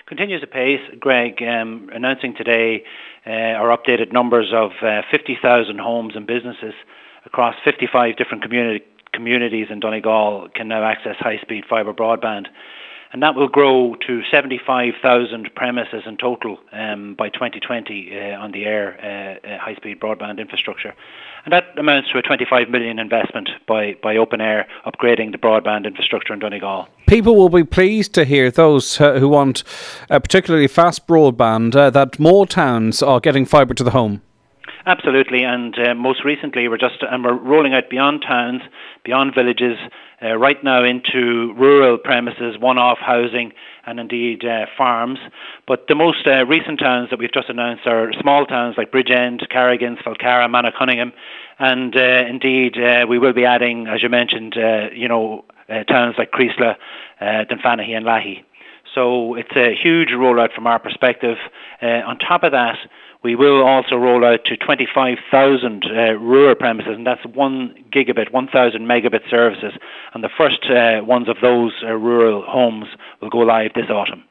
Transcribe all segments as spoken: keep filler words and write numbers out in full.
Continues apace, Greg, um, announcing today uh, our updated numbers of uh, fifty thousand homes and businesses across fifty-five different community, communities in Donegal can now access high-speed fibre broadband. And that will grow to seventy-five thousand premises in total um, by twenty twenty uh, on the air uh, uh, high-speed broadband infrastructure. And that amounts to a twenty-five million investment by, by Open Air upgrading the broadband infrastructure in Donegal. People will be pleased to hear, those uh, who want uh, particularly fast broadband, uh, that more towns are getting fibre to the home. Absolutely, and uh, most recently we're just and we're rolling out beyond towns, beyond villages, uh, right now into rural premises, one-off housing, and indeed uh, farms. But the most uh, recent towns that we've just announced are small towns like Bridgend, Carrigan, Falcara, Manacunningham, and uh, indeed uh, we will be adding, as you mentioned, uh, you know, uh, towns like Creeslough, uh, Dunfanaghy, and Lahi. So it's a huge rollout from our perspective. Uh, on top of that, we will also roll out to twenty-five thousand uh, rural premises, and that's one gigabit, one thousand megabit services. And the first uh, ones of those uh, rural homes will go live this autumn.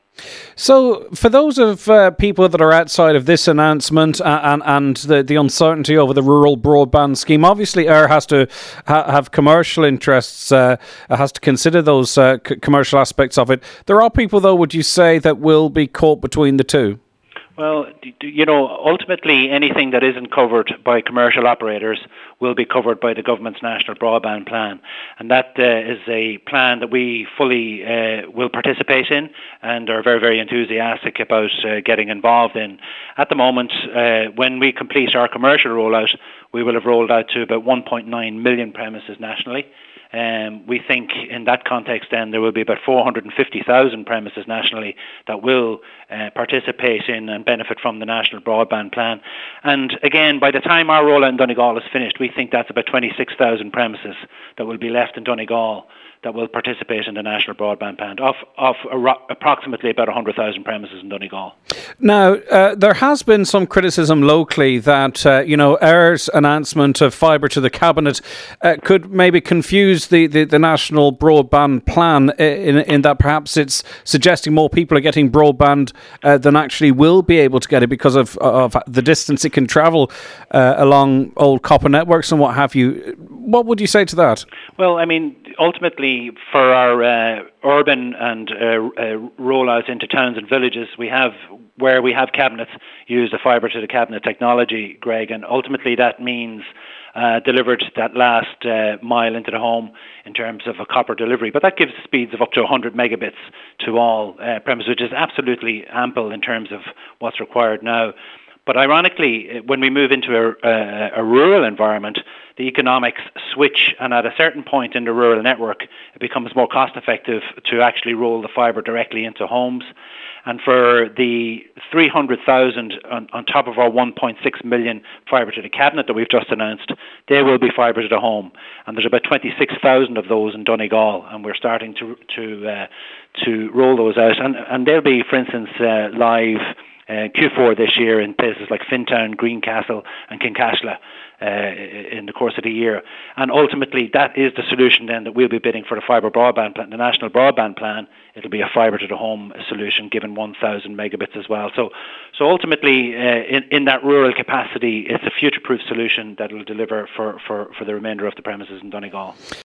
So, for those of uh, people that are outside of this announcement uh, and and the, the uncertainty over the rural broadband scheme, obviously Eir has to ha- have commercial interests, uh, has to consider those uh, c- commercial aspects of it. There are people, though, would you say, that will be caught between the two? Well, you know, ultimately anything that isn't covered by commercial operators will be covered by the government's National Broadband Plan. And that uh, is a plan that we fully uh, will participate in and are very, very enthusiastic about uh, getting involved in. At the moment, uh, when we complete our commercial rollout, we will have rolled out to about one point nine million premises nationally. Um, we think in that context then there will be about four hundred fifty thousand premises nationally that will uh, participate in and benefit from the National Broadband Plan. And again, by the time our rollout in Donegal is finished, we think that's about twenty-six thousand premises that will be left in Donegal that will participate in the National Broadband Plan, of, of approximately about one hundred thousand premises in Donegal. Now, uh, there has been some criticism locally that, uh, you know, Eir's announcement of fibre to the Cabinet uh, could maybe confuse the, the, the National Broadband Plan in, in that perhaps it's suggesting more people are getting broadband uh, than actually will be able to get it because of, of the distance it can travel uh, along old copper networks and what have you. What would you say to that? Well, I mean, ultimately, for our uh, urban and uh, uh, rollout into towns and villages, we have, where we have cabinets, use the fibre to the cabinet technology, Greg, and ultimately that means uh, delivered that last uh, mile into the home in terms of a copper delivery. But that gives speeds of up to one hundred megabits to all uh, premises, which is absolutely ample in terms of what's required now. But ironically, when we move into a, a, a rural environment, the economics switch, and at a certain point in the rural network, it becomes more cost effective to actually roll the fibre directly into homes. And for the three hundred thousand on, on top of our one point six million fibre to the cabinet that we've just announced, they will be fibre to the home. And there's about twenty-six thousand of those in Donegal, and we're starting to to uh, to roll those out. And, and they'll be, for instance, uh, live Uh, Q four this year in places like Fintown, Greencastle and Kincashla uh, in the course of the year. And ultimately that is the solution then that we'll be bidding for the fibre broadband plan, the National Broadband Plan. It'll be a fibre to the home solution given one thousand megabits as well. So so ultimately uh, in, in that rural capacity, it's a future-proof solution that will deliver for, for, for the remainder of the premises in Donegal.